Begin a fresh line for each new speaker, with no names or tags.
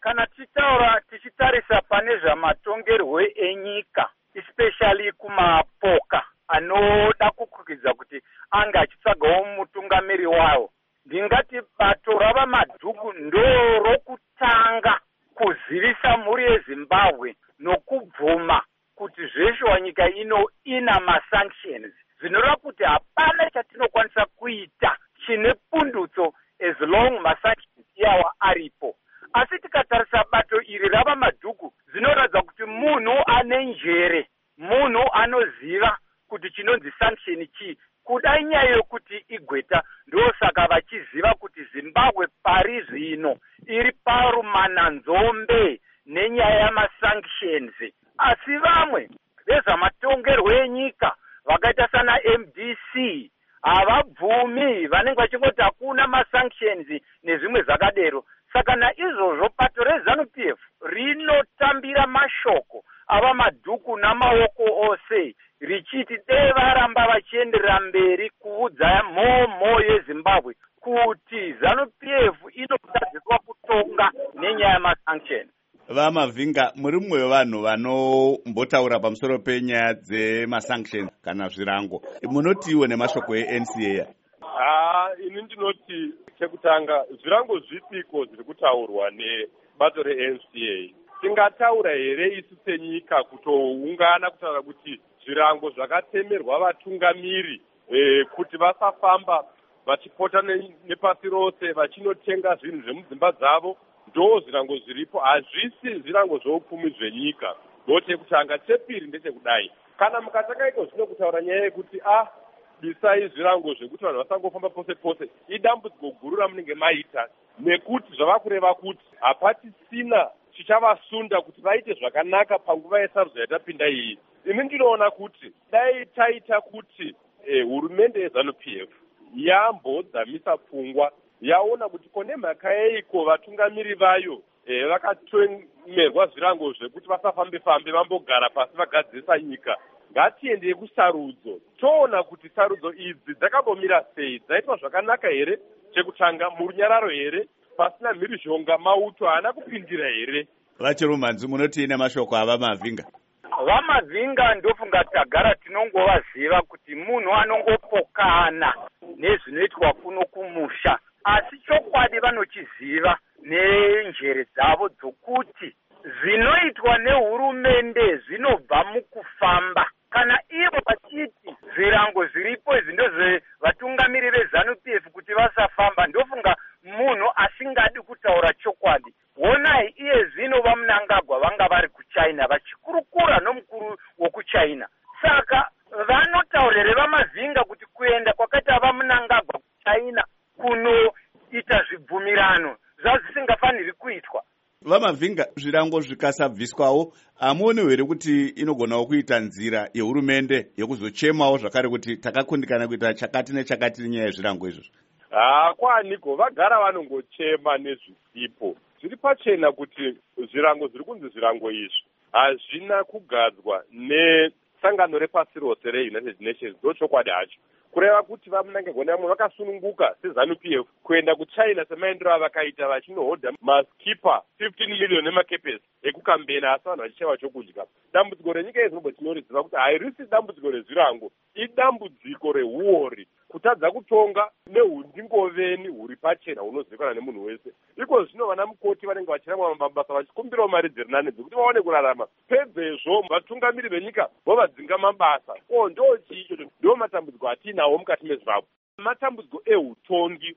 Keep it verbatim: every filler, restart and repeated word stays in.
kana tichitaura tichitarisa pane zvamatongerwo enyika, especially kumapoka anoda kukwikidza kuti anga achitsvagawo mutungamiri wawo, ndingati bato rava madhuku ndo rokutanga kuzivisa mhuri yeZimbabwe nokubvuma kuti zveshe wanyika ino ina masanctions, zvinoreva kuti hapana chatinokwanisa kuita chine pundutso as long masanctions iyawa aripo. Asi tikatarisa bato iri rava madhuku zvinoratidza kuti munhu ane njere, munhu anoziva kuti chinonzi sanction chii, kudai nyaya yokuti igweta ndosaka vachiziva kuti Zimbabwe pari zvino iri parumananzombe nenyaya yamasanctions. Asi vamwe vezvamatongerwo enyika vakaita sana M D C havabvumi, vanenge vachingoti hakuna masanctions nezvimwe zvakadero. Saka naizvozvo bato reZANU P F rinotambira mashoko ava madhuku namaoko ose richiti dei varamba vachienderera mberi kuudza mhomho yeZimbabwe kuti ZANU P F inotadziswa kutonga nenyaya yamasanctions.
VaMavhinga, muri mumwe wevanhu vanombotaura pamusoro penyaya dzemasanctions kana zvirango, munotiwo nemashoko eN C A?
Ah, ini ndinoti chekutanga zvirango zvipiko zviri kutaurwa nebato reN C A. Tingataura here isu senyika kutoungana kutaura kuti zvirango zvakatemerwa vatungamiri e, kuti vasafamba vachipota nepasi rose vachinotenga zvinhu zvemudzimba dzavo, ndo zvirango zviripo, hazvisi zvirango zvoupfumi zvenyika. Ndo chekutanga. Chepiri ndechekudai, kana mukataka iko zvino kutaura nyaya yekuti ah bisai zvirango zvekuti vanhu vasangofamba pose pose, idambudziko guru ramunenge maita, nekuti zvava kureva kuti hapatisina chichavasunda kuti vaite zvakanaka panguva yesarudzo yatapinda iyi. Ini ndinoona kuti dai taita kuti eh, hurumende yeZANU P F yambodzamisa pfungwa, yaona kuti kone mhaka yeiko vatungamiri vayo eh, vakatomerwa zvirango zvekuti vasafambe fambe vambogara pasi vagadzirisa nyika. Ngatiendei kusarudzo, toona kuti sarudzo idzi dzakambomira sei, dzaitwa zvakanaka here, chekutanga murunyararo here, pasina mhirizhonga, mauto haana kupindira here.
Vachirumanzi, munoti nemashoko avaMavhinga?
VaMavhinga ndofunga tagara tinongovaziva kuti munhu anongopokana nezvinoitwa kuno kumusha, asi chokwadi vanochiziva nenjere dzavo dzokuti zvinoitwa nehurumende zvinobva mukufamba. Kana ivo vachiti zvirango zviripo izvi ndozvevatungamiri veZANU P F kuti vasafamba, ndofunga munhu asingadi kutaura chokwadi. Honai iye zvino vaMnangagwa vanga vari kuChina vachikurukura nomukuru wokuChina. Saka vanotaurire VaMavhinga kuti kuenda kwakaita vaMnangagwa kuChina kunoita zvibvumirano zvazvisingafaniri kuitwa.
VaMavhinga, zvirango zvikasabviswawo, hamuoni here kuti inogonawo kuita nzira yehurumende yekuzochemawo zvakare kuti takakundikana kuita chakati nechakati nenyaya yezvirango izvozvo?
Ah, kwaniko vagara vanongochema nezvisipo. Zviri pachena kuti zvirango zviri kunzi zvirango izvi hazvina kugadzwa nesangano repasi rose reUnited Nations. Ndo chokwadi hacho. Kureva kuti vaMnangagwa munhu vakasununguka seZANU P F kuenda kuChina semaendero avakaita vachinohodha maskipa fifteen million emakepesi ekukambena, asi vanhu vachicheva chokudya. Dambudziko renyika yeZimbabwe tinoriziva kuti hairisi dambudziko rezvirango, idambudziko reuori, kutadza kutonga nehundingoveni huri pachena hunozivikanwa nemunhu wese. Iko zvino vana mukoti vanenge vachiramba mabasa vachikumbirawo mari dziri nane dzekuti vaone kurarama. Pedzezvo vatungamiri venyika vovadzinga mabasa. O, ndo chicho ndo matambudziko atinawo mukati meZimbabwe. Matambudziko eutongi